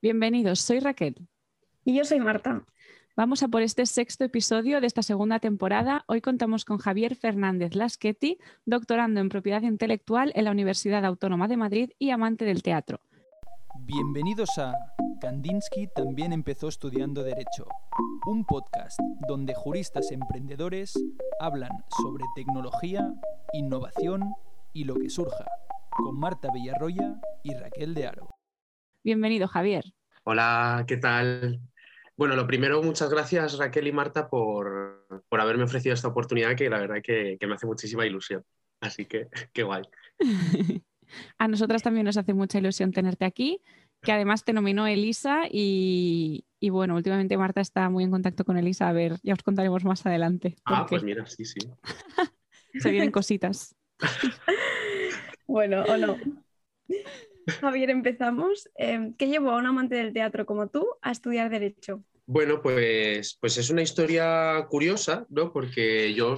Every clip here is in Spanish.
Bienvenidos, soy Raquel. Y yo soy Marta. Vamos a por este sexto episodio de esta segunda temporada. Hoy contamos con Javier Fernández Laschetti, doctorando en propiedad intelectual en la Universidad Autónoma de Madrid y amante del teatro. Bienvenidos a Kandinsky también empezó estudiando Derecho, un podcast donde juristas emprendedores hablan sobre tecnología, innovación y lo que surja, con Marta Villarroya y Raquel de Haro. Bienvenido, Javier. Hola, ¿qué tal? Bueno, lo primero, muchas gracias Raquel y Marta por haberme ofrecido esta oportunidad que la verdad que me hace muchísima ilusión. Así que, qué guay. A nosotras también nos hace mucha ilusión tenerte aquí, que además te nominó Elisa y bueno, últimamente Marta está muy en contacto con Elisa. A ver, ya os contaremos más adelante. Pues mira, sí. Se vienen cositas. Bueno, o no. Javier, empezamos. ¿Qué llevó a un amante del teatro como tú a estudiar Derecho? Bueno, pues es una historia curiosa, ¿no? Porque yo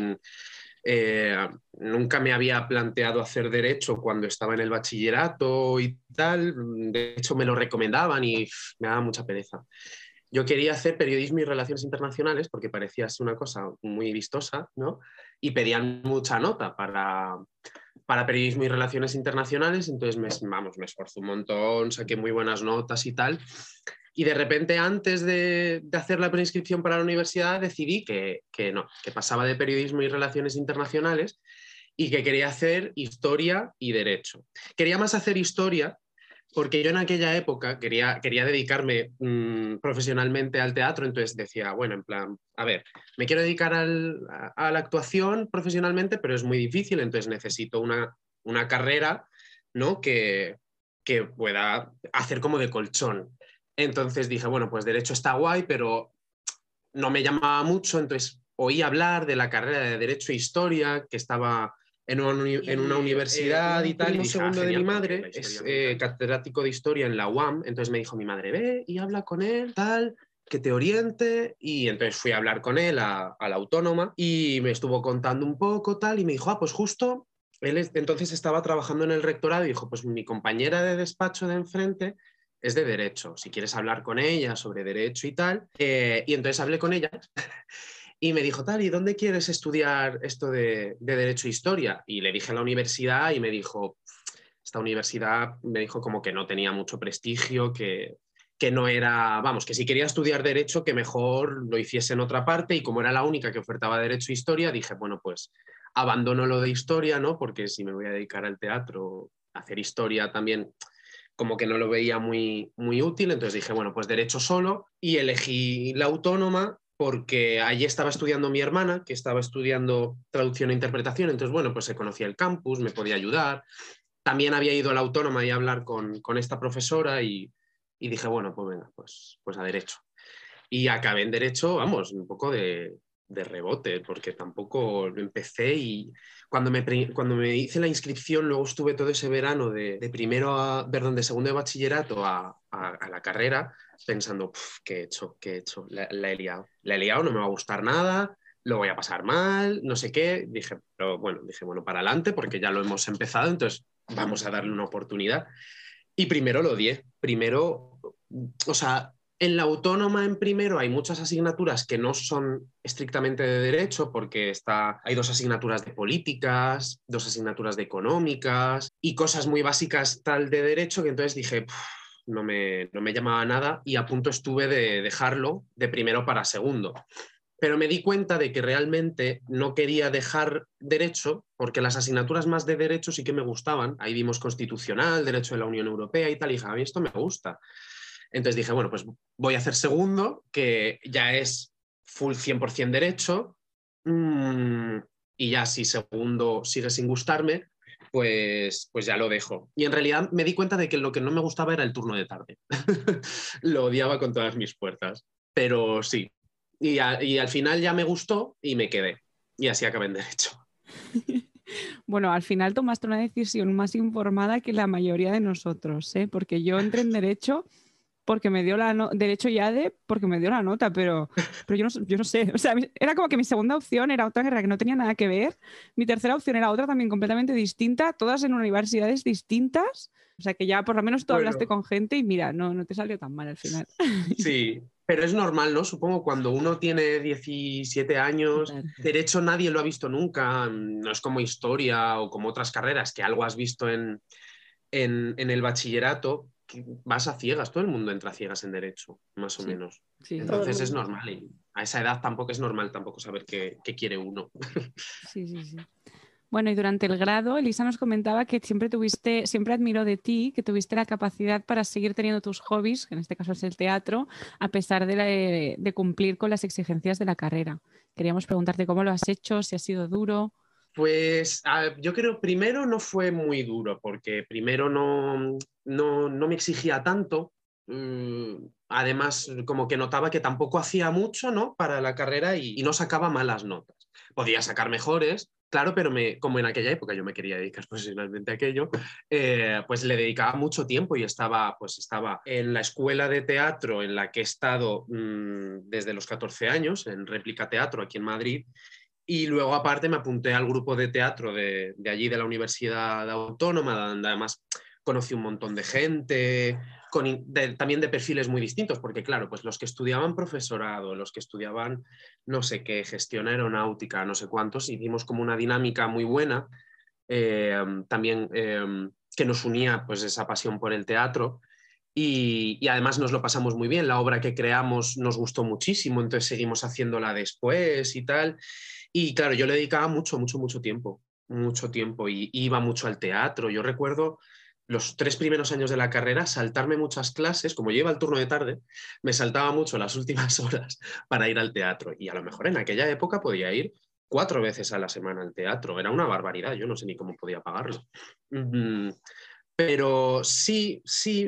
nunca me había planteado hacer Derecho cuando estaba en el bachillerato y tal. De hecho, me lo recomendaban y me daba mucha pereza. Yo quería hacer periodismo y relaciones internacionales porque parecía ser una cosa muy vistosa, ¿no? Y pedían mucha nota para periodismo y relaciones internacionales, entonces me esforcé un montón, saqué muy buenas notas y tal. Y de repente, antes de hacer la preinscripción para la universidad, decidí que no, que pasaba de periodismo y relaciones internacionales y que quería hacer historia y derecho. Quería más hacer historia porque yo en aquella época quería dedicarme profesionalmente al teatro, entonces decía, bueno, en plan, a ver, me quiero dedicar a la actuación profesionalmente, pero es muy difícil, entonces necesito una carrera, ¿no? que pueda hacer como de colchón. Entonces dije, bueno, pues Derecho está guay, pero no me llamaba mucho, entonces oí hablar de la carrera de Derecho e Historia, que estaba en una universidad y tal, y dije, segundo de mi madre es catedrático de Historia en la UAM, entonces me dijo mi madre, ve y habla con él, tal, que te oriente, y entonces fui a hablar con él a la Autónoma y me estuvo contando un poco, tal, y me dijo, pues justo, él entonces estaba trabajando en el rectorado y dijo, pues mi compañera de despacho de enfrente es de Derecho, si quieres hablar con ella sobre Derecho y tal, y entonces hablé con ella. Y me dijo, tal, ¿y dónde quieres estudiar esto de Derecho e Historia? Y le dije a la universidad y me dijo, esta universidad me dijo como que no tenía mucho prestigio, que no era, vamos, que si quería estudiar Derecho, que mejor lo hiciese en otra parte, y como era la única que ofertaba Derecho e Historia, dije, bueno, pues abandono lo de Historia, ¿no? Porque si me voy a dedicar al teatro, a hacer Historia también como que no lo veía muy, muy útil, entonces dije, bueno, pues Derecho solo, y elegí la Autónoma porque allí estaba estudiando mi hermana, que estaba estudiando traducción e interpretación, entonces, bueno, pues se conocía el campus, me podía ayudar. También había ido a la Autónoma y a hablar con esta profesora y dije, bueno, pues venga, pues a Derecho. Y acabé en Derecho, vamos, un poco de rebote, porque tampoco lo empecé, y cuando me hice la inscripción, luego estuve todo ese verano de segundo de bachillerato a la carrera, pensando, ¿qué he hecho? La he liado. La he liado, no me va a gustar nada, lo voy a pasar mal, no sé qué. Dije, bueno, para adelante, porque ya lo hemos empezado, entonces vamos a darle una oportunidad. Y primero lo odié. O sea, en la Autónoma en primero hay muchas asignaturas que no son estrictamente de Derecho, porque hay 2 asignaturas de políticas, 2 asignaturas de económicas y cosas muy básicas tal de Derecho, que entonces dije, no me llamaba nada, y a punto estuve de dejarlo de primero para segundo. Pero me di cuenta de que realmente no quería dejar Derecho, porque las asignaturas más de Derecho sí que me gustaban. Ahí vimos Constitucional, Derecho de la Unión Europea y tal, y dije, a mí esto me gusta. Entonces dije, bueno, pues voy a hacer segundo, que ya es full 100% Derecho, y ya si segundo sigue sin gustarme, pues ya lo dejo. Y en realidad me di cuenta de que lo que no me gustaba era el turno de tarde. Lo odiaba con todas mis fuerzas. Pero sí. Y al final ya me gustó y me quedé. Y así acabé en Derecho. Bueno, al final tomaste una decisión más informada que la mayoría de nosotros, ¿eh? Porque yo entré en Derecho porque me dio Derecho y ADE porque me dio la nota, pero yo no sé. O sea, era como que mi segunda opción era otra carrera que no tenía nada que ver. Mi tercera opción era otra también completamente distinta, todas en universidades distintas. O sea que ya por lo menos tú Bueno. hablaste con gente y mira, no te salió tan mal al final. Sí, pero es normal, ¿no? Supongo cuando uno tiene 17 años, Total. derecho nadie lo ha visto nunca, no es como historia o como otras carreras que algo has visto en el bachillerato, que vas a ciegas, todo el mundo entra a ciegas en derecho, más o Sí. menos. Sí, Todo el Entonces es mundo. normal y a esa edad tampoco es normal tampoco saber qué quiere uno. sí. Bueno, y durante el grado, Elisa nos comentaba que siempre admiró de ti que tuviste la capacidad para seguir teniendo tus hobbies, que en este caso es el teatro, a pesar de cumplir con las exigencias de la carrera. Queríamos preguntarte cómo lo has hecho, si ha sido duro. Pues yo creo primero no fue muy duro, porque primero no me exigía tanto. Además, como que notaba que tampoco hacía mucho, ¿no? Para la carrera y no sacaba malas notas. Podía sacar mejores, claro, pero como en aquella época yo me quería dedicar profesionalmente a aquello, pues le dedicaba mucho tiempo y estaba en la escuela de teatro en la que he estado desde los 14 años, en Réplica Teatro aquí en Madrid. Y luego, aparte, me apunté al grupo de teatro de allí, de la Universidad Autónoma, donde además conocí un montón de gente, también de perfiles muy distintos, porque claro, pues los que estudiaban profesorado, los que estudiaban, no sé qué, gestión aeronáutica, no sé cuántos, hicimos como una dinámica muy buena, también que nos unía pues esa pasión por el teatro. Y además nos lo pasamos muy bien, la obra que creamos nos gustó muchísimo, entonces seguimos haciéndola después y tal. Y claro, yo le dedicaba mucho tiempo y iba mucho al teatro. Yo recuerdo los 3 primeros años de la carrera saltarme muchas clases, como yo iba al turno de tarde, me saltaba mucho las últimas horas para ir al teatro. Y a lo mejor en aquella época podía ir 4 veces a la semana al teatro. Era una barbaridad, yo no sé ni cómo podía pagarlo. Pero sí,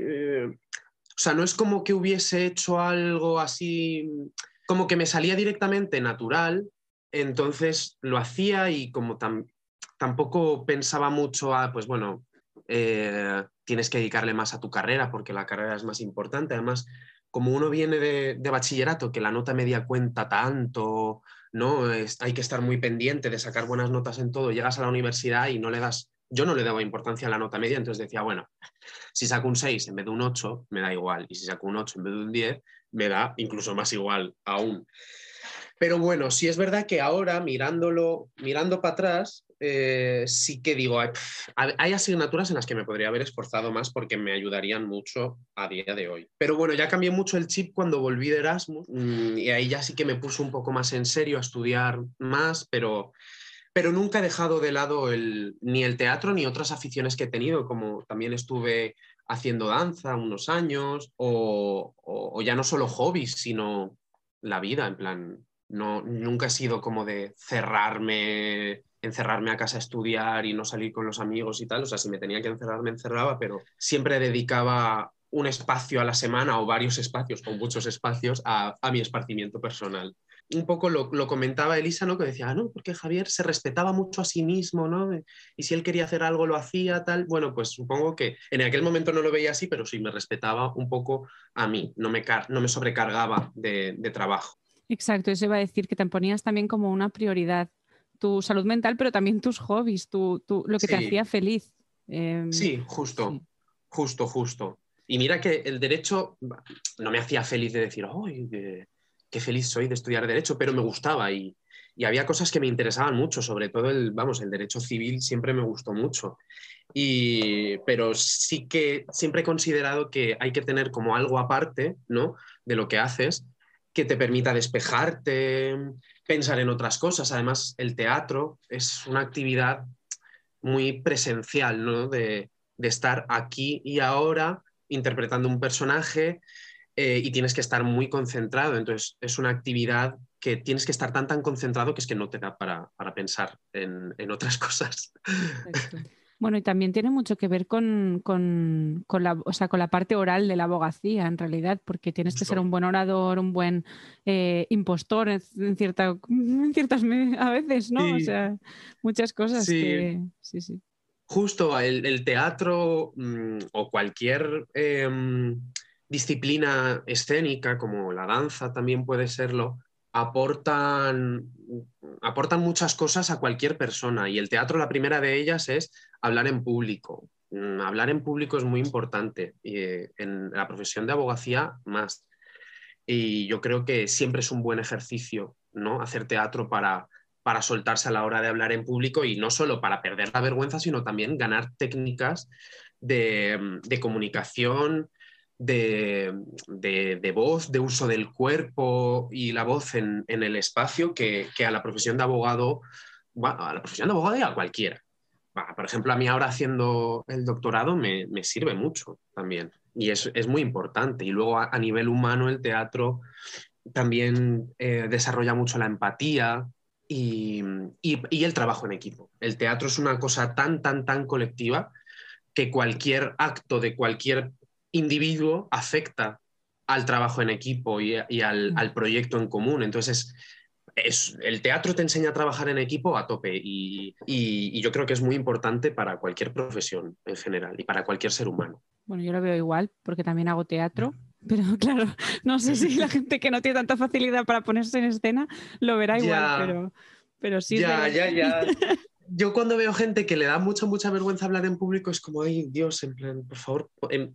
o sea, no es como que hubiese hecho algo así, como que me salía directamente natural, entonces lo hacía y como tampoco pensaba mucho pues bueno, tienes que dedicarle más a tu carrera porque la carrera es más importante. Además, como uno viene de bachillerato, que la nota media cuenta tanto, ¿no? Hay que estar muy pendiente de sacar buenas notas en todo, llegas a la universidad y yo no le daba importancia a la nota media, entonces decía, bueno, si saco un 6 en vez de un 8, me da igual. Y si saco un 8 en vez de un 10, me da incluso más igual aún. Pero bueno, sí es verdad que ahora, mirando para atrás, sí que digo, hay asignaturas en las que me podría haber esforzado más porque me ayudarían mucho a día de hoy. Pero bueno, ya cambié mucho el chip cuando volví de Erasmus y ahí ya sí que me puso un poco más en serio a estudiar más, pero nunca he dejado de lado ni el teatro ni otras aficiones que he tenido, como también estuve haciendo danza unos años, o ya no solo hobbies, sino la vida, en plan, nunca he sido como de encerrarme a casa a estudiar y no salir con los amigos y tal, o sea, si me tenía que encerrar, me encerraba, pero siempre dedicaba un espacio a la semana o varios espacios o muchos espacios a mi esparcimiento personal. Un poco lo comentaba Elisa, ¿no? Que decía, no, porque Javier se respetaba mucho a sí mismo, ¿no? Y si él quería hacer algo, lo hacía, tal. Bueno, pues supongo que en aquel momento no lo veía así, pero sí me respetaba un poco a mí, no me sobrecargaba de trabajo. Exacto, eso iba a decir que te ponías también como una prioridad tu salud mental, pero también tus hobbies, lo que te Sí, hacía feliz. sí, Sí. justo. Y mira que el derecho no me hacía feliz de decir, ¡ay, qué feliz soy de estudiar derecho! Pero me gustaba y había cosas que me interesaban mucho, sobre todo el derecho civil siempre me gustó mucho. Pero sí que siempre he considerado que hay que tener como algo aparte, ¿no? De lo que haces, que te permita despejarte, pensar en otras cosas. Además, el teatro es una actividad muy presencial, ¿no? De estar aquí y ahora interpretando un personaje y tienes que estar muy concentrado. Entonces, es una actividad que tienes que estar tan concentrado que es que no te da para pensar en otras cosas. Exacto. Bueno, y también tiene mucho que ver o sea, con la parte oral de la abogacía, en realidad, porque tienes que ser Justo. un buen orador, un buen impostor a veces, ¿no? O Sí, sea, muchas cosas sí. que... Sí, sí. Justo el teatro o cualquier disciplina escénica, como la danza también puede serlo, aportan, aportan muchas cosas a cualquier persona. Y el teatro, la primera de ellas es hablar en público. Hablar en público es muy importante y en la profesión de abogacía más. Y yo creo que siempre es un buen ejercicio, ¿no? Hacer teatro para soltarse a la hora de hablar en público y no solo para perder la vergüenza, sino también ganar técnicas de comunicación, de voz, de uso del cuerpo y la voz en el espacio que a la profesión de abogado, bueno, a la profesión de abogado y a cualquiera. Por ejemplo, a mí ahora haciendo el doctorado me sirve mucho también y es muy importante. Y luego a nivel humano el teatro también desarrolla mucho la empatía y el trabajo en equipo. El teatro es una cosa tan colectiva que cualquier acto de cualquier individuo afecta al trabajo en equipo y al proyecto en común. Entonces el teatro te enseña a trabajar en equipo a tope y yo creo que es muy importante para cualquier profesión en general y para cualquier ser humano. Bueno, yo lo veo igual porque también hago teatro, pero claro, no sé si la gente que no tiene tanta facilidad para ponerse en escena lo verá igual, pero sí. Ya. Yo cuando veo gente que le da mucha vergüenza hablar en público es como, ay Dios, en plan, por favor,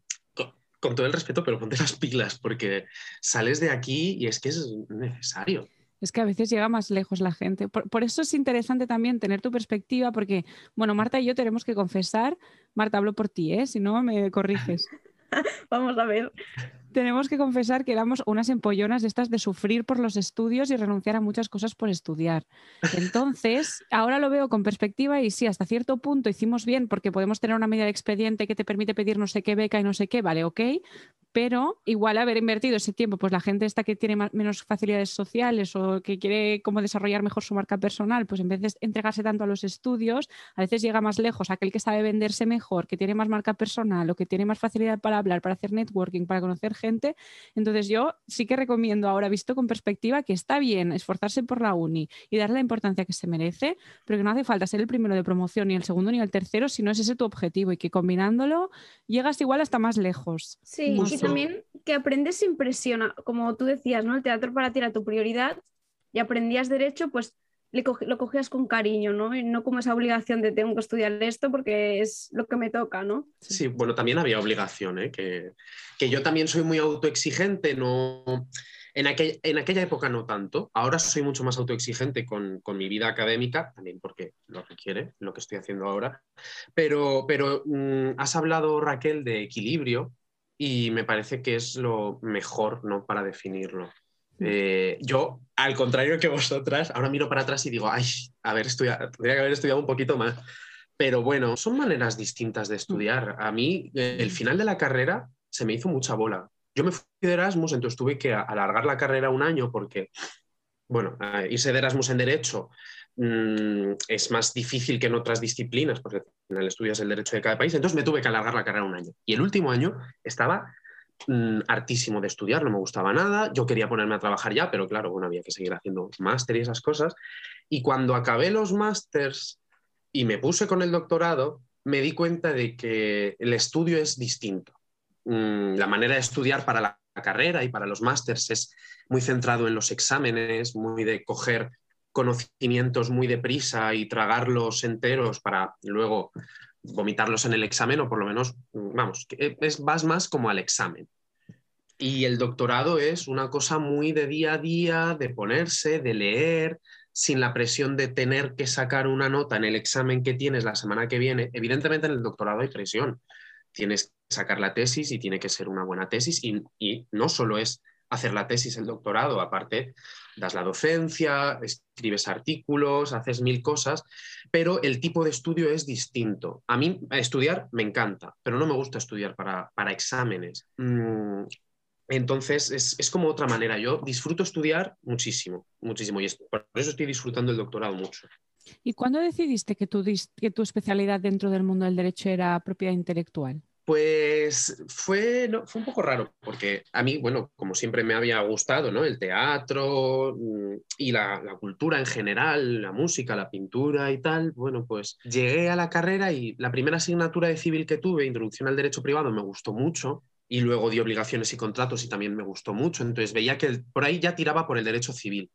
con todo el respeto, pero ponte las pilas porque sales de aquí y es que es necesario. Es que a veces llega más lejos la gente. Por eso es interesante también tener tu perspectiva, porque, bueno, Marta y yo tenemos que confesar, Marta, hablo por ti, si no me corriges. Vamos a ver. Tenemos que confesar que éramos unas empollonas de estas de sufrir por los estudios y renunciar a muchas cosas por estudiar. Entonces, ahora lo veo con perspectiva y sí, hasta cierto punto hicimos bien porque podemos tener una medida de expediente que te permite pedir no sé qué beca y no sé qué, vale, ok, pero igual haber invertido ese tiempo, pues la gente esta que tiene menos facilidades sociales o que quiere como desarrollar mejor su marca personal, pues en vez de entregarse tanto a los estudios, a veces llega más lejos aquel que sabe venderse mejor, que tiene más marca personal o que tiene más facilidad para hablar, para hacer networking, para conocer gente. Entonces yo sí que recomiendo ahora, visto con perspectiva, que está bien esforzarse por la uni y darle la importancia que se merece, pero que no hace falta ser el primero de promoción, ni el segundo ni el tercero, si no es ese tu objetivo y que combinándolo llegas igual hasta más lejos. Sí, no y también que aprendes sin presión, como tú decías, ¿no? El teatro para ti era tu prioridad y aprendías derecho, pues lo cogías con cariño, ¿no? Y no como esa obligación de tengo que estudiar esto porque es lo que me toca, ¿no? Sí, bueno, también había obligación, que yo también soy muy autoexigente, no... En aquella época no tanto, ahora soy mucho más autoexigente con mi vida académica, también porque lo requiere, lo que estoy haciendo ahora, pero has hablado, Raquel, de equilibrio y me parece que es lo mejor, ¿no?, para definirlo. Yo, al contrario que vosotras, ahora miro para atrás y digo, ay, tendría que haber estudiado un poquito más. Pero bueno, son maneras distintas de estudiar. A mí, el final de la carrera se me hizo mucha bola. Yo me fui de Erasmus, entonces tuve que alargar la carrera un año porque, bueno, irse de Erasmus en Derecho es más difícil que en otras disciplinas, porque al final estudias el derecho de cada país. Entonces me tuve que alargar la carrera un año. Y el último año estaba hartísimo de estudiar, no me gustaba nada, yo quería ponerme a trabajar ya, pero claro, bueno, había que seguir haciendo máster y esas cosas. Y cuando acabé los másters y me puse con el doctorado, me di cuenta de que el estudio es distinto. La manera de estudiar para la carrera y para los másters es muy centrado en los exámenes, muy de coger conocimientos muy deprisa y tragarlos enteros para luego vomitarlos en el examen, o por lo menos, vamos, vas más como al examen. Y el doctorado es una cosa muy de día a día, de ponerse, de leer, sin la presión de tener que sacar una nota en el examen que tienes la semana que viene. Evidentemente en el doctorado hay presión. Tienes que sacar la tesis y tiene que ser una buena tesis y no solo es hacer la tesis, el doctorado, aparte das la docencia, escribes artículos, haces 1000 cosas, pero el tipo de estudio es distinto. A mí estudiar me encanta, pero no me gusta estudiar para exámenes. Entonces es como otra manera. Yo disfruto estudiar muchísimo, muchísimo, y por eso estoy disfrutando el doctorado mucho. ¿Y cuándo decidiste que tu especialidad dentro del mundo del derecho era propiedad intelectual? Pues fue un poco raro, porque a mí, bueno, como siempre me había gustado, ¿no?, el teatro y la cultura en general, la música, la pintura y tal. Bueno, pues llegué a la carrera y la primera asignatura de civil que tuve, Introducción al Derecho Privado, me gustó mucho, y luego di Obligaciones y Contratos y también me gustó mucho. Entonces veía que por ahí ya tiraba por el derecho civil.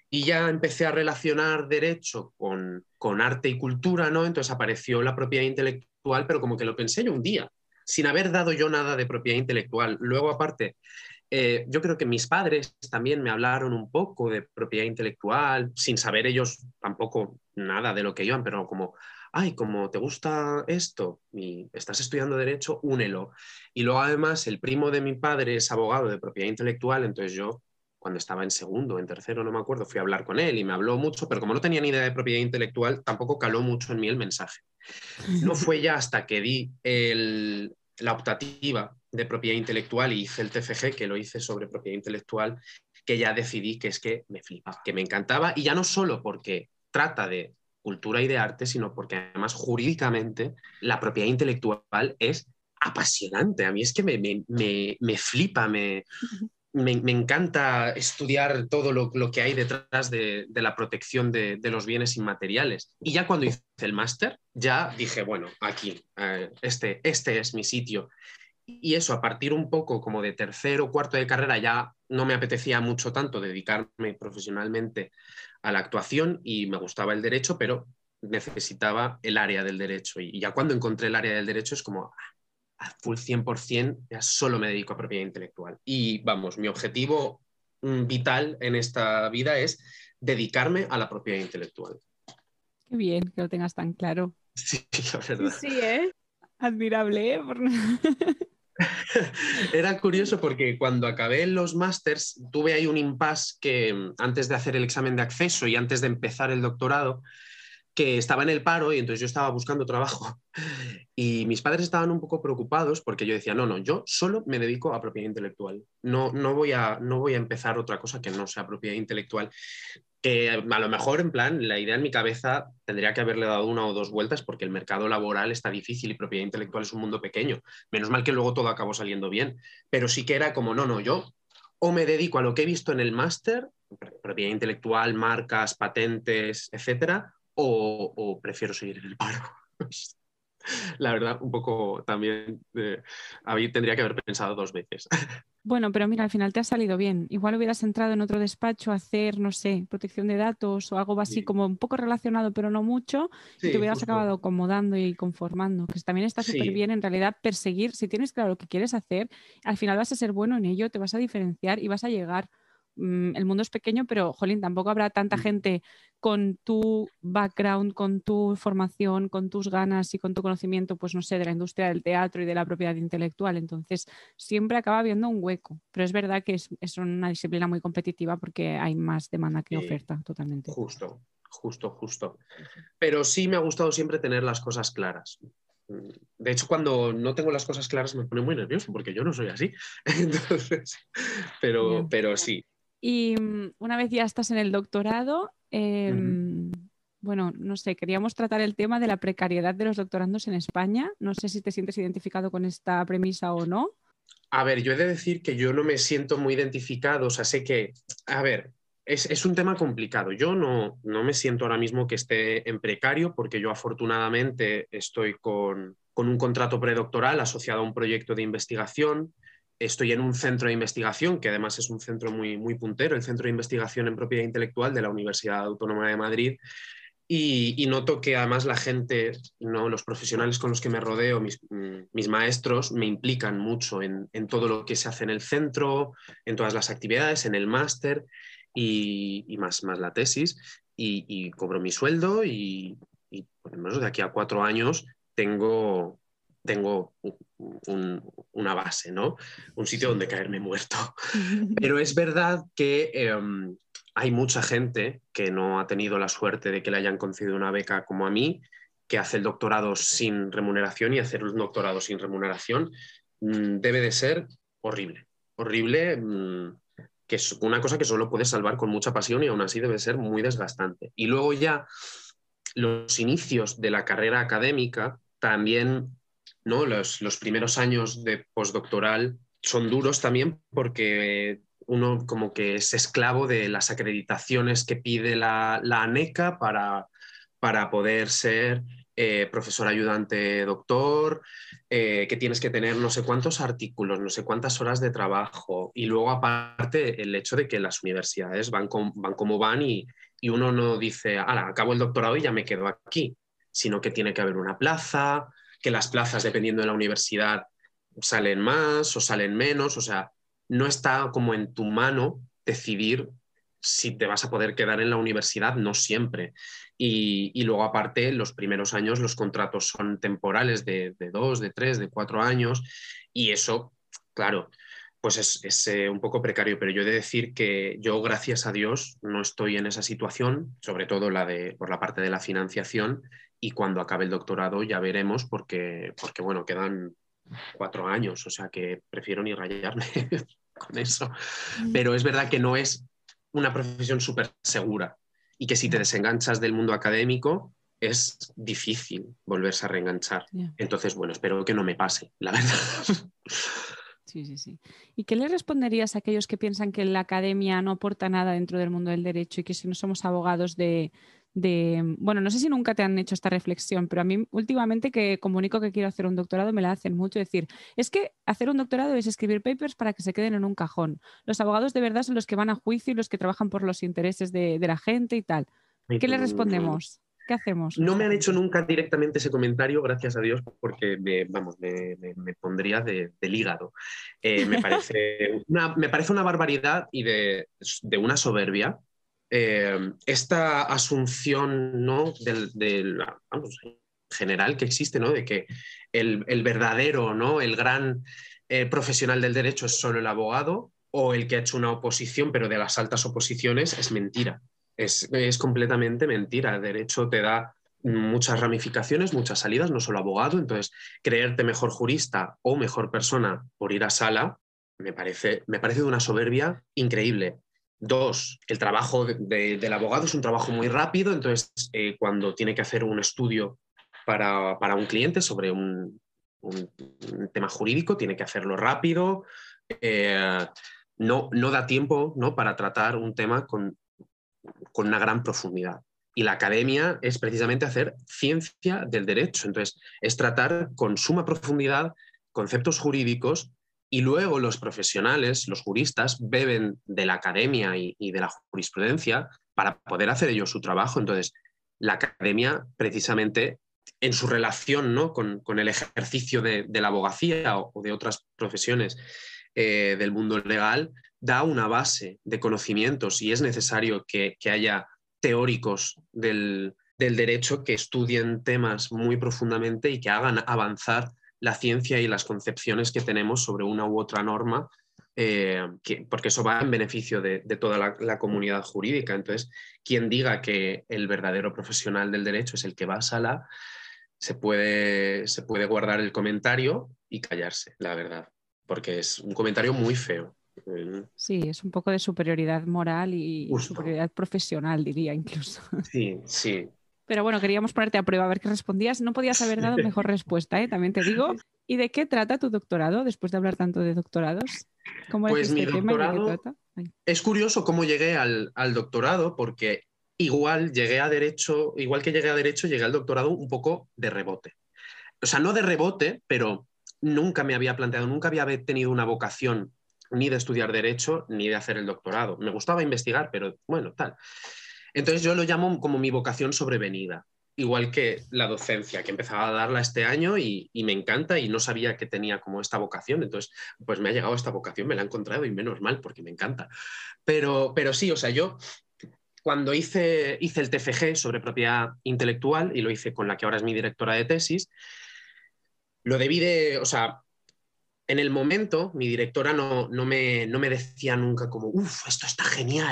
Y ya empecé a relacionar derecho con arte y cultura, ¿no? Entonces apareció la propiedad intelectual, pero como que lo pensé yo un día, sin haber dado yo nada de propiedad intelectual. Luego, aparte, yo creo que mis padres también me hablaron un poco de propiedad intelectual, sin saber ellos tampoco nada de lo que iban, pero como, ay, como te gusta esto y estás estudiando derecho, únelo. Y luego además el primo de mi padre es abogado de propiedad intelectual, entonces yo cuando estaba en segundo, en tercero, no me acuerdo, fui a hablar con él y me habló mucho, pero como no tenía ni idea de propiedad intelectual, tampoco caló mucho en mí el mensaje. No fue ya hasta que di la optativa de propiedad intelectual y hice el TFG, que lo hice sobre propiedad intelectual, que ya decidí que es que me flipa, que me encantaba, y ya no solo porque trata de cultura y de arte, sino porque además jurídicamente la propiedad intelectual es apasionante. A mí es que me flipa, me encanta estudiar todo lo que hay detrás de la protección de los bienes inmateriales. Y ya cuando hice el máster, ya dije, bueno, aquí, este es mi sitio. Y eso, a partir un poco como de tercero o cuarto de carrera, ya no me apetecía mucho tanto dedicarme profesionalmente a la actuación y me gustaba el derecho, pero necesitaba el área del derecho. Y ya cuando encontré el área del derecho es como, a full 100%, ya solo me dedico a propiedad intelectual. Y vamos, mi objetivo vital en esta vida es dedicarme a la propiedad intelectual. Qué bien que lo tengas tan claro. Sí, la Sí, verdad. sí, ¿eh? Admirable, ¿eh? Era curioso porque cuando acabé los másters tuve ahí un impasse que antes de hacer el examen de acceso y antes de empezar el doctorado, que estaba en el paro y entonces yo estaba buscando trabajo y mis padres estaban un poco preocupados porque yo decía, no, yo solo me dedico a propiedad intelectual, no voy a empezar otra cosa que no sea propiedad intelectual, que a lo mejor en plan la idea en mi cabeza tendría que haberle dado una o dos vueltas porque el mercado laboral está difícil y propiedad intelectual es un mundo pequeño, menos mal que luego todo acabó saliendo bien, pero sí que era como, no, yo o me dedico a lo que he visto en el máster, propiedad intelectual, marcas, patentes, etcétera, o prefiero seguir en el paro. La verdad, un poco también ahí tendría que haber pensado dos veces. Bueno, pero mira, al final te ha salido bien. Igual hubieras entrado en otro despacho a hacer, no sé, protección de datos o algo así Sí, como un poco relacionado, pero no mucho, y te sí, hubieras justo. acabado acomodando y conformando, que también está súper Sí, bien en realidad perseguir, si tienes claro lo que quieres hacer, al final vas a ser bueno en ello, te vas a diferenciar y vas a llegar. El mundo es pequeño, pero, jolín, tampoco habrá tanta gente con tu background, con tu formación, con tus ganas y con tu conocimiento, pues no sé, de la industria del teatro y de la propiedad intelectual. Entonces, siempre acaba habiendo un hueco. Pero es verdad que es una disciplina muy competitiva porque hay más demanda que sí, oferta, totalmente. justo. Pero sí me ha gustado siempre tener las cosas claras. De hecho, cuando no tengo las cosas claras me pone muy nervioso porque yo no soy así. Entonces, Ya. pero sí. Y una vez ya estás en el doctorado, Ujú. bueno, no sé, queríamos tratar el tema de la precariedad de los doctorandos en España. No sé si te sientes identificado con esta premisa o no. A ver, yo he de decir que yo no me siento muy identificado, o sea, sé que, a ver, es un tema complicado. Yo no me siento ahora mismo que esté en precario porque yo afortunadamente estoy con un contrato predoctoral asociado a un proyecto de investigación. Estoy en un centro de investigación, que además es un centro muy puntero, el Centro de Investigación en Propiedad Intelectual de la Universidad Autónoma de Madrid, y noto que además la gente, ¿no? Los profesionales con los que me rodeo, mis maestros, me implican mucho en todo lo que se hace en el centro, en todas las actividades, en el máster y más la tesis. Y cobro mi sueldo y por lo menos de aquí a 4 años tengo una base, ¿no? Un sitio donde caerme muerto. Pero es verdad que hay mucha gente que no ha tenido la suerte de que le hayan concedido una beca como a mí, que hace el doctorado sin remuneración, y hacer un doctorado sin remuneración debe de ser horrible. Horrible, que es una cosa que solo puedes salvar con mucha pasión y aún así debe ser muy desgastante. Y luego ya los inicios de la carrera académica también, ¿no? Los primeros años de postdoctoral son duros también porque uno como que es esclavo de las acreditaciones que pide la ANECA para poder ser profesor ayudante doctor, que tienes que tener no sé cuántos artículos, no sé cuántas horas de trabajo, y luego aparte el hecho de que las universidades van como van y uno no dice, ala, acabo el doctorado y ya me quedo aquí, sino que tiene que haber una plaza, que las plazas, dependiendo de la universidad, salen más o salen menos, o sea, no está como en tu mano decidir si te vas a poder quedar en la universidad, no siempre. Y luego aparte, los primeros años los contratos son temporales de 2, de 3, de 4 años, y eso, claro, pues es un poco precario, pero yo he de decir que yo, gracias a Dios, no estoy en esa situación, sobre todo por la parte de la financiación, y cuando acabe el doctorado ya veremos, porque bueno, quedan 4 años, o sea que prefiero ni rayarme con eso. Pero es verdad que no es una profesión súper segura y que si te desenganchas del mundo académico es difícil volverse a reenganchar. Yeah. Entonces, bueno, espero que no me pase, la verdad. Sí, sí, sí. ¿Y qué le responderías a aquellos que piensan que la academia no aporta nada dentro del mundo del derecho y que si no somos abogados bueno, no sé si nunca te han hecho esta reflexión, pero a mí últimamente que comunico que quiero hacer un doctorado me la hacen mucho decir, es que hacer un doctorado es escribir papers para que se queden en un cajón. Los abogados de verdad son los que van a juicio y los que trabajan por los intereses de la gente y tal. ¿Qué le respondemos? ¿Qué hacemos? No me han hecho nunca directamente ese comentario, gracias a Dios, porque me pondría del hígado. Me parece una barbaridad y de una soberbia. Esta asunción, ¿no?, vamos, general que existe, ¿no?, de que el verdadero, ¿no?, el gran profesional del derecho es solo el abogado, o el que ha hecho una oposición, pero de las altas oposiciones, es mentira. Es completamente mentira. El derecho te da muchas ramificaciones, muchas salidas, no solo abogado. Entonces, creerte mejor jurista o mejor persona por ir a sala me parece de una soberbia increíble. 2, el trabajo del abogado es un trabajo muy rápido, entonces cuando tiene que hacer un estudio para un cliente sobre un tema jurídico, tiene que hacerlo rápido, no da tiempo, ¿no?, para tratar un tema con una gran profundidad. Y la academia es precisamente hacer ciencia del derecho, entonces es tratar con suma profundidad conceptos jurídicos, y luego los profesionales, los juristas, beben de la academia y de la jurisprudencia para poder hacer ellos su trabajo. Entonces, la academia, precisamente, en su relación, ¿no?, con el ejercicio de la abogacía o de otras profesiones del mundo legal, da una base de conocimientos, y es necesario que haya teóricos del derecho que estudien temas muy profundamente y que hagan avanzar la ciencia y las concepciones que tenemos sobre una u otra norma, porque eso va en beneficio de toda la comunidad jurídica. Entonces, quien diga que el verdadero profesional del derecho es el que va a sala, se puede guardar el comentario y callarse, la verdad, porque es un comentario muy feo. Sí, es un poco de superioridad moral y Justo. superioridad profesional, diría incluso. Sí, sí. Pero bueno, queríamos ponerte a prueba a ver qué respondías. No podías haber dado mejor respuesta, también te digo. ¿Y de qué trata tu doctorado, después de hablar tanto de doctorados? ¿Cómo Pues mi este tema y de qué doctorado, trata? Ay. es curioso cómo llegué al doctorado, porque igual que llegué a Derecho, llegué al doctorado un poco de rebote. O sea, no de rebote, pero nunca me había planteado, nunca había tenido una vocación ni de estudiar Derecho ni de hacer el doctorado. Me gustaba investigar, pero bueno, tal. Entonces yo lo llamo como mi vocación sobrevenida, igual que la docencia, que empezaba a darla este año y me encanta, y no sabía que tenía como esta vocación. Entonces, pues me ha llegado esta vocación, me la he encontrado, y menos mal, porque me encanta. Pero sí, o sea, yo cuando hice el TFG sobre propiedad intelectual, y lo hice con la que ahora es mi directora de tesis, lo debí o sea, en el momento, mi directora no me decía nunca como, uff, esto está genial,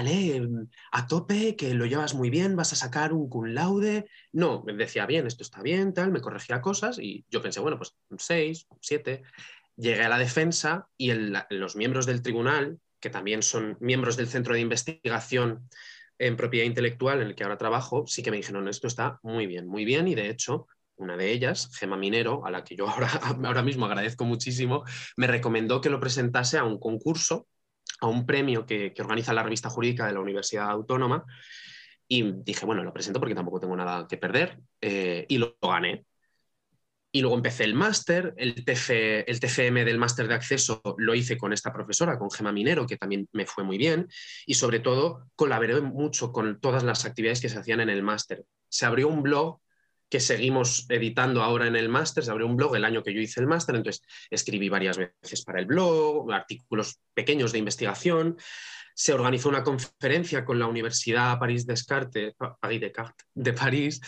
a tope, que lo llevas muy bien, vas a sacar un cum laude. No, me decía, bien, esto está bien, tal, me corregía cosas, y yo pensé, bueno, pues un 6, un 7. Llegué a la defensa, y los miembros del tribunal, que también son miembros del centro de investigación en propiedad intelectual en el que ahora trabajo, sí que me dijeron, esto está muy bien, y de hecho una de ellas, Gemma Minero, a la que yo ahora mismo agradezco muchísimo, me recomendó que lo presentase a un concurso, a un premio que organiza la revista jurídica de la Universidad Autónoma, Y dije, bueno, lo presento porque tampoco tengo nada que perder, y lo gané. Y luego empecé el máster, el TFM del máster de acceso lo hice con esta profesora, con Gemma Minero, que también me fue muy bien, y sobre todo colaboré mucho con todas las actividades que se hacían en el máster. Se abrió un blog que seguimos editando ahora en el máster, se abrió un blog el año que yo hice el máster, entonces escribí varias veces para el blog, artículos pequeños de investigación. Se organizó una conferencia con la Universidad Paris Descartes de París,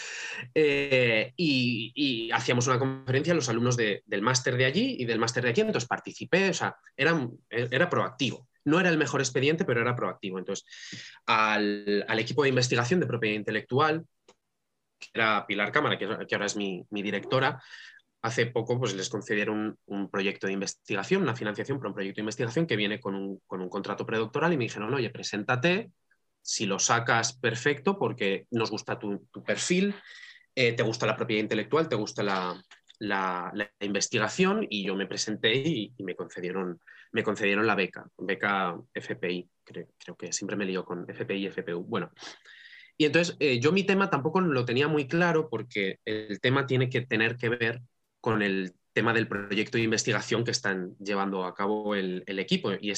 y hacíamos una conferencia los alumnos del máster de allí y del máster de aquí, entonces participé, o sea, era proactivo. No era el mejor expediente, pero era proactivo. Entonces, al equipo de investigación de propiedad intelectual, que era Pilar Cámara, que ahora es mi directora, hace poco pues, les concedieron un proyecto de investigación, una financiación para un proyecto de investigación que viene con un contrato predoctoral y me dijeron, oye, preséntate, si lo sacas, perfecto, porque nos gusta tu perfil, te gusta la propiedad intelectual, te gusta la investigación, y yo me presenté y me concedieron la beca FPI, creo que siempre me lío con FPI y FPU. Bueno, y entonces yo mi tema tampoco lo tenía muy claro porque el tema tiene que tener que ver con el tema del proyecto de investigación que están llevando a cabo el equipo. Y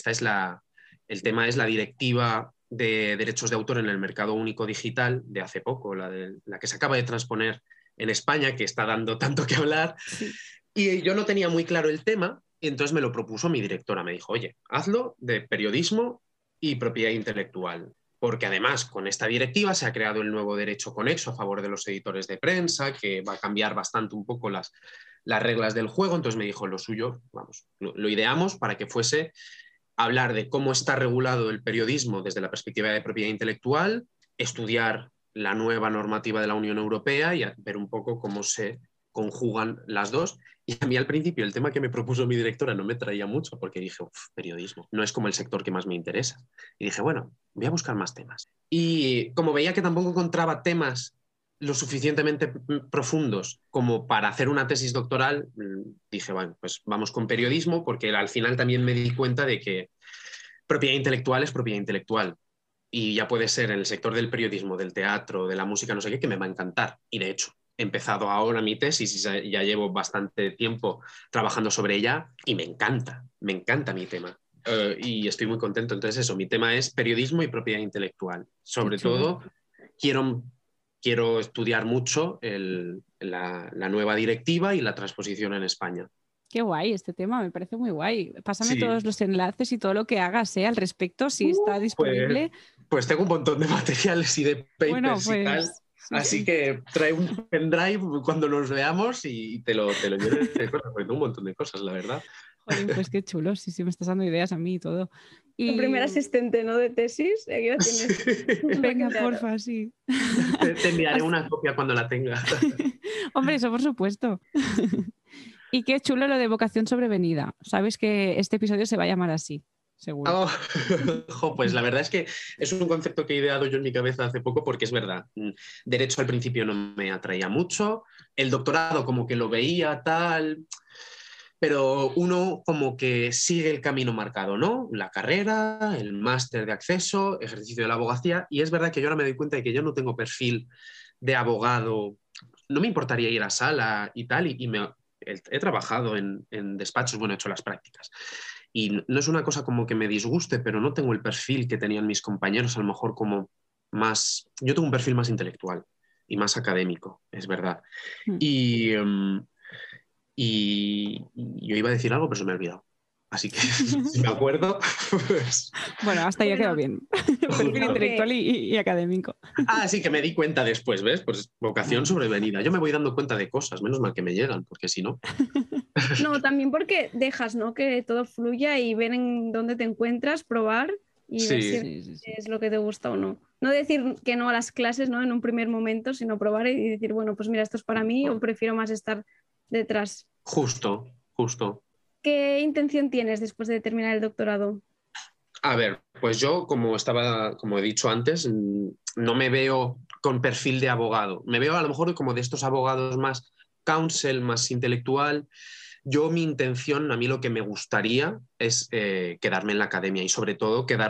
el tema es la directiva de derechos de autor en el mercado único digital de hace poco, la que se acaba de transponer en España, que está dando tanto que hablar. Sí. Y yo no tenía muy claro el tema, y entonces me lo propuso mi directora. Me dijo, oye, hazlo de periodismo y propiedad intelectual. Porque además con esta directiva se ha creado el nuevo derecho conexo a favor de los editores de prensa, que va a cambiar bastante un poco las reglas del juego. Entonces me dijo, lo suyo, vamos, lo ideamos para que fuese hablar de cómo está regulado el periodismo desde la perspectiva de propiedad intelectual, estudiar la nueva normativa de la Unión Europea y ver un poco cómo se conjugan las dos. Y a mí al principio el tema que me propuso mi directora no me traía mucho porque dije, periodismo, no es como el sector que más me interesa. Y dije, bueno, voy a buscar más temas. Y como veía que tampoco encontraba temas lo suficientemente profundos como para hacer una tesis doctoral, dije, bueno, pues vamos con periodismo, porque al final también me di cuenta de que propiedad intelectual es propiedad intelectual. Y ya puede ser en el sector del periodismo, del teatro, de la música, no sé qué, que me va a encantar. Y de hecho, he empezado ahora mi tesis y ya llevo bastante tiempo trabajando sobre ella y me encanta mi tema. Y estoy muy contento. Entonces eso, mi tema es periodismo y propiedad intelectual. Sobre todo, quiero estudiar mucho la nueva directiva y la transposición en España. Qué guay este tema, me parece muy guay. Pásame Sí. todos los enlaces y todo lo que hagas al respecto, si está disponible. Pues tengo un montón de materiales y de papers y tal. Sí, Así sí. que trae un pendrive cuando nos veamos y te lo lleno de cosas, porque tengo un montón de cosas, la verdad. Jolín, pues qué chulo, sí, me estás dando ideas a mí y todo. El primer asistente, ¿no? De tesis, aquí lo tienes. Venga, porfa, sí. Te enviaré una copia cuando la tenga. Hombre, eso por supuesto. Y qué chulo lo de vocación sobrevenida. Sabes que este episodio se va a llamar así, seguro. Pues la verdad es que es un concepto que he ideado yo en mi cabeza hace poco, porque es verdad, derecho al principio no me atraía mucho, el doctorado como que lo veía tal, pero uno como que sigue el camino marcado, ¿no? La carrera, el máster de acceso, ejercicio de la abogacía, y es verdad que yo ahora me doy cuenta de que yo no tengo perfil de abogado. No me importaría ir a sala y tal, he trabajado en despachos, bueno, he hecho las prácticas. Y no es una cosa como que me disguste, pero no tengo el perfil que tenían mis compañeros, a lo mejor como más... Yo tengo un perfil más intelectual y más académico, es verdad. Y yo iba a decir algo, pero se me ha olvidado. Así que si me acuerdo, pues... Bueno, hasta ya quedó bien. Perfil intelectual y académico. Sí, que me di cuenta después, ¿ves? Pues vocación sobrevenida. Yo me voy dando cuenta de cosas, menos mal que me llegan, porque si no... No, también porque dejas, ¿no? Que todo fluya y ver en dónde te encuentras, probar y ver si es lo que te gusta o no. No decir que no a las clases, ¿no? En un primer momento, sino probar y decir, bueno, pues mira, esto es para mí o prefiero más estar detrás. Justo. ¿Qué intención tienes después de terminar el doctorado? A ver, pues yo, como he dicho antes, no me veo con perfil de abogado. Me veo a lo mejor como de estos abogados más counsel, más intelectual. Mi intención, a mí lo que me gustaría es quedarme en la academia y sobre todo quedarme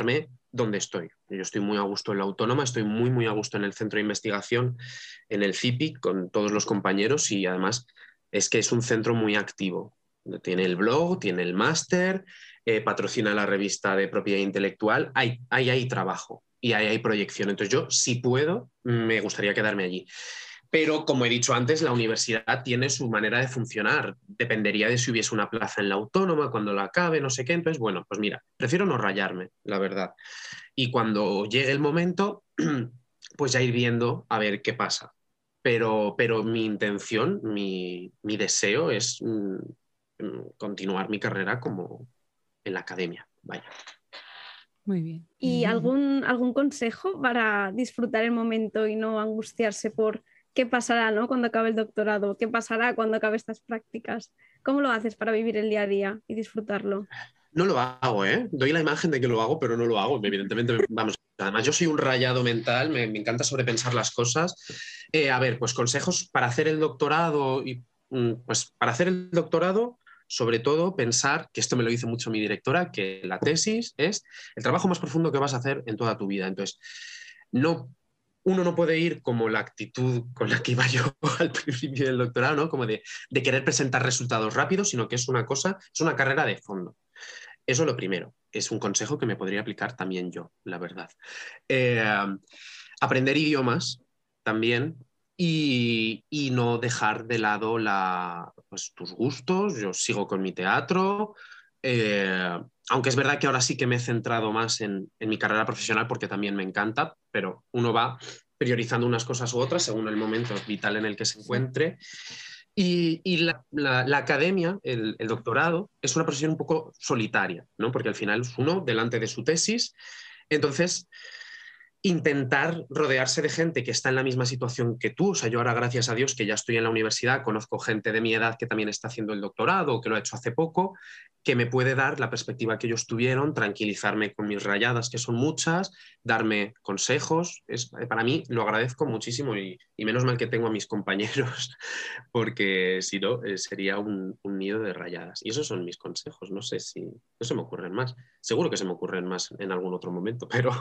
donde estoy. Yo estoy muy a gusto en la Autónoma, estoy muy, muy a gusto en el centro de investigación, en el CIPIC, con todos los compañeros, y además es que es un centro muy activo. Tiene el blog, tiene el máster, patrocina la revista de propiedad intelectual, hay trabajo y hay proyección. Entonces yo, si puedo, me gustaría quedarme allí. Pero, como he dicho antes, la universidad tiene su manera de funcionar. Dependería de si hubiese una plaza en la Autónoma, cuando la acabe, no sé qué. Entonces, bueno, pues mira, prefiero no rayarme, la verdad. Y cuando llegue el momento, pues ya ir viendo a ver qué pasa. Pero mi intención, mi deseo es continuar mi carrera como en la academia. Vaya. Muy bien. ¿Y algún consejo para disfrutar el momento y no angustiarse por qué pasará, ¿no?, cuando acabe el doctorado? ¿Qué pasará cuando acabe estas prácticas? ¿Cómo lo haces para vivir el día a día y disfrutarlo? No lo hago, ¿eh? Doy la imagen de que lo hago, pero no lo hago. Evidentemente, vamos. Además, yo soy un rayado mental, me encanta sobrepensar las cosas. A ver, pues consejos para hacer el doctorado. Pues para hacer el doctorado, sobre todo, pensar, que esto me lo dice mucho mi directora, que la tesis es el trabajo más profundo que vas a hacer en toda tu vida. Entonces, uno no puede ir como la actitud con la que iba yo al principio del doctorado, ¿no? Como de querer presentar resultados rápidos, sino que es una carrera de fondo. Eso lo primero. Es un consejo que me podría aplicar también yo, la verdad. Aprender idiomas también y no dejar de lado pues, tus gustos. Yo sigo con mi teatro, aunque es verdad que ahora sí que me he centrado más en mi carrera profesional porque también me encanta, pero uno va priorizando unas cosas u otras según el momento vital en el que se encuentre. Y la academia, el doctorado, es una profesión un poco solitaria, ¿no? Porque al final es uno delante de su tesis. Entonces, intentar rodearse de gente que está en la misma situación que tú. O sea, yo ahora, gracias a Dios, que ya estoy en la universidad, conozco gente de mi edad que también está haciendo el doctorado o que lo ha hecho hace poco, que me puede dar la perspectiva que ellos tuvieron, tranquilizarme con mis rayadas, que son muchas, darme consejos. Para mí lo agradezco muchísimo y menos mal que tengo a mis compañeros, porque si no, sería un nido de rayadas. Y esos son mis consejos. No sé si no se me ocurren más. Seguro que se me ocurren más en algún otro momento, pero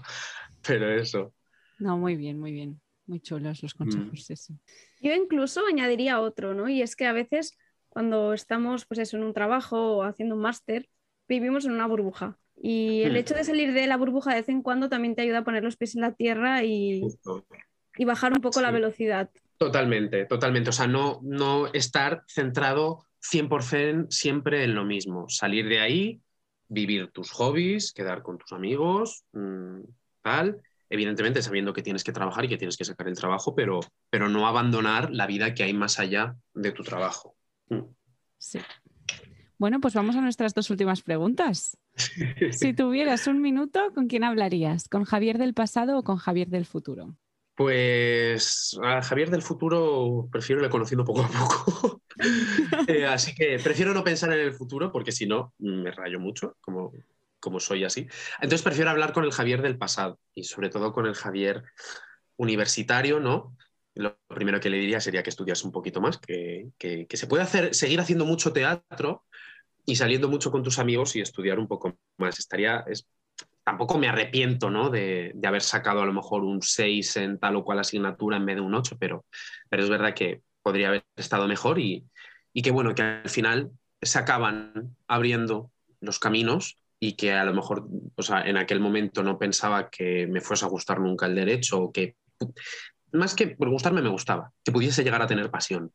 eso. No, muy bien, muy bien. Muy chulos los consejos, sí. Yo incluso añadiría otro, ¿no? Y es que a veces cuando estamos, pues eso, en un trabajo o haciendo un máster, vivimos en una burbuja. Y el hecho de salir de la burbuja de vez en cuando también te ayuda a poner los pies en la tierra y bajar un poco la velocidad. Totalmente, totalmente. O sea, no estar centrado 100% siempre en lo mismo. Salir de ahí, vivir tus hobbies, quedar con tus amigos, tal. Evidentemente sabiendo que tienes que trabajar y que tienes que sacar el trabajo, pero no abandonar la vida que hay más allá de tu trabajo. Sí. Bueno, pues vamos a nuestras 2 últimas preguntas. Si tuvieras un minuto, ¿con quién hablarías? ¿Con Javier del pasado o con Javier del futuro? Pues a Javier del futuro prefiero irle conociendo poco a poco. Así que prefiero no pensar en el futuro porque si no me rayo mucho, como soy así. Entonces prefiero hablar con el Javier del pasado y sobre todo con el Javier universitario, ¿no? Lo primero que le diría sería que estudiase un poquito más, que se puede seguir haciendo mucho teatro y saliendo mucho con tus amigos y estudiar un poco más. Tampoco me arrepiento, ¿no?, de haber sacado a lo mejor un 6 en tal o cual asignatura en vez de un 8, pero es verdad que podría haber estado mejor y que bueno, que al final se acaban abriendo los caminos y que a lo mejor, o sea, en aquel momento no pensaba que me fuese a gustar nunca el derecho o que, más que por gustarme, me gustaba, que pudiese llegar a tener pasión.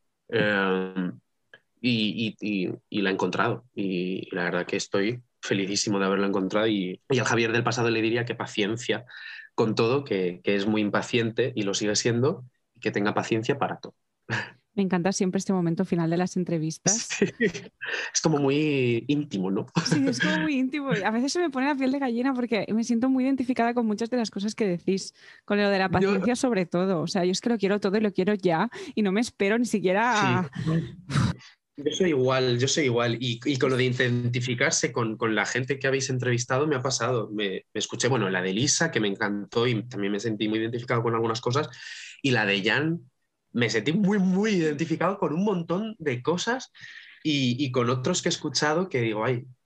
Y la he encontrado y la verdad que estoy felicísimo de haberlo encontrado y al Javier del pasado le diría que paciencia con todo, que es muy impaciente y lo sigue siendo y que tenga paciencia para todo. Me encanta siempre este momento final de las entrevistas. Sí. Es como muy íntimo, ¿no? Sí, es como muy íntimo. A veces se me pone la piel de gallina porque me siento muy identificada con muchas de las cosas que decís, con lo de la paciencia sobre todo. O sea, yo es que lo quiero todo y lo quiero ya y no me espero ni siquiera a... Yo soy igual. Y con lo de identificarse con la gente que habéis entrevistado me ha pasado. Me escuché, bueno, la de Lisa, que me encantó y también me sentí muy identificado con algunas cosas, y la de Jan, me sentí muy, muy identificado con un montón de cosas y con otros que he escuchado que digo, ay,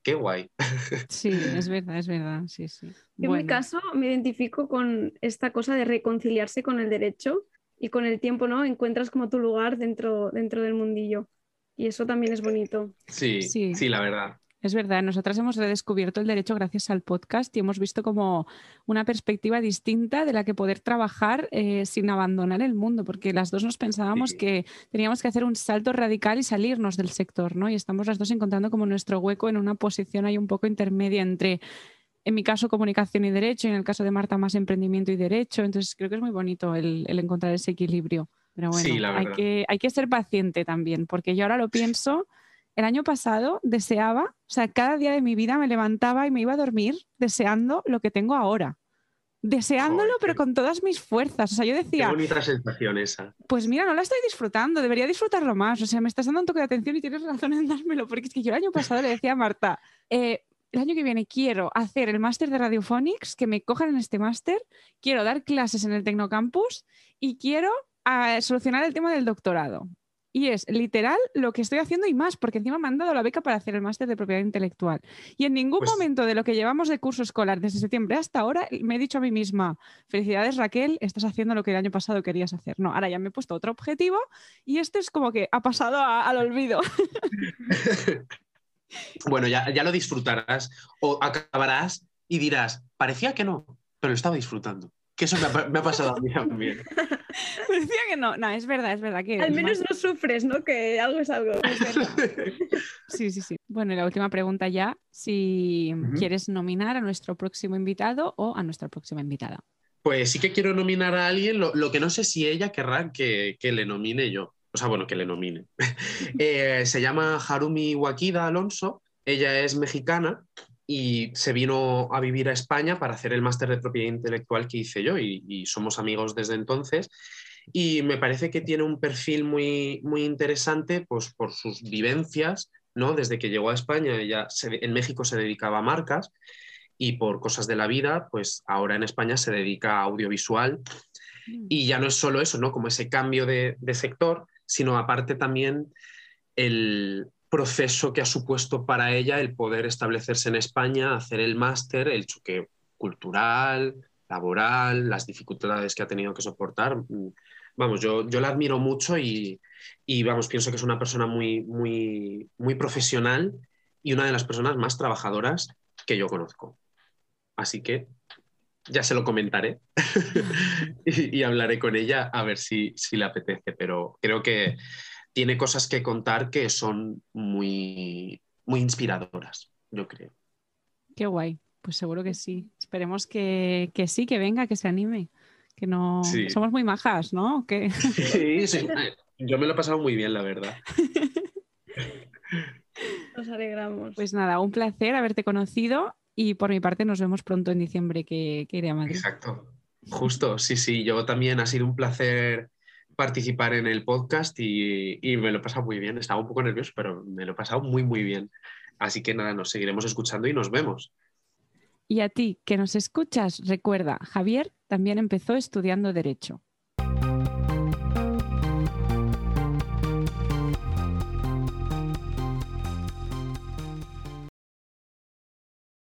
qué guay. Sí, es verdad, sí, sí. En mi caso me identifico con esta cosa de reconciliarse con el derecho y con el tiempo, ¿no? Encuentras como tu lugar dentro del mundillo y eso también es bonito. Sí, la verdad. Es verdad, nosotras hemos redescubierto el derecho gracias al podcast y hemos visto como una perspectiva distinta de la que poder trabajar sin abandonar el mundo, porque las dos nos pensábamos que teníamos que hacer un salto radical y salirnos del sector, ¿no? Y estamos las dos encontrando como nuestro hueco en una posición ahí un poco intermedia entre, en mi caso, comunicación y derecho, y en el caso de Marta más emprendimiento y derecho. Entonces creo que es muy bonito el encontrar ese equilibrio. Pero bueno, Sí, la verdad. hay que ser paciente también, porque yo ahora lo pienso. El año pasado deseaba, o sea, cada día de mi vida me levantaba y me iba a dormir deseando lo que tengo ahora. Deseándolo, pero con todas mis fuerzas. O sea, yo decía... Qué bonita sensación esa. Pues mira, no la estoy disfrutando, debería disfrutarlo más. O sea, me estás dando un toque de atención y tienes razón en dármelo, porque es que yo el año pasado le decía a Marta, el año que viene quiero hacer el máster de Radiophonics, que me cojan en este máster, quiero dar clases en el Tecnocampus y quiero solucionar el tema del doctorado. Y es literal lo que estoy haciendo y más, porque encima me han dado la beca para hacer el máster de propiedad intelectual. Y en ningún momento de lo que llevamos de curso escolar desde septiembre hasta ahora me he dicho a mí misma, felicidades Raquel, estás haciendo lo que el año pasado querías hacer. No, ahora ya me he puesto otro objetivo y este es como que ha pasado al olvido. Bueno, ya lo disfrutarás o acabarás y dirás, parecía que no, pero lo estaba disfrutando. Que eso me ha pasado a mí también. Parecía que no, es verdad que... Al menos no sufres, ¿no? Que algo es algo. Es verdad. Sí. Bueno, y la última pregunta ya, si quieres nominar a nuestro próximo invitado o a nuestra próxima invitada. Pues sí que quiero nominar a alguien, lo que no sé si ella querrá que le nomine yo. O sea, bueno, que le nomine. Se llama Harumi Wakida Alonso, ella es mexicana y se vino a vivir a España para hacer el máster de propiedad intelectual que hice yo y somos amigos desde entonces. Y me parece que tiene un perfil muy, muy interesante pues, por sus vivencias, ¿no? Desde que llegó a España, ella en México se dedicaba a marcas y por cosas de la vida, pues ahora en España se dedica a audiovisual. Y ya no es solo eso, ¿no? Como ese cambio de sector, sino aparte también el proceso que ha supuesto para ella el poder establecerse en España, hacer el máster, el choque cultural, laboral, las dificultades que ha tenido que soportar. Vamos, yo la admiro mucho y vamos, pienso que es una persona muy, muy, muy profesional y una de las personas más trabajadoras que yo conozco. Así que ya se lo comentaré y hablaré con ella a ver si le apetece, pero creo que tiene cosas que contar que son muy, muy inspiradoras, yo creo. Qué guay, pues seguro que sí. Esperemos que sí, que venga, que se anime. Que no... Sí. Somos muy majas, ¿no? ¿Qué? Sí. Yo me lo he pasado muy bien, la verdad. Nos alegramos. Pues nada, un placer haberte conocido y por mi parte nos vemos pronto en diciembre que iré a Madrid. Exacto, justo, sí. Yo también ha sido un placer participar en el podcast y me lo he pasado muy bien. Estaba un poco nervioso, pero me lo he pasado muy, muy bien. Así que nada, nos seguiremos escuchando y nos vemos. Y a ti, que nos escuchas, recuerda, Javier también empezó estudiando Derecho.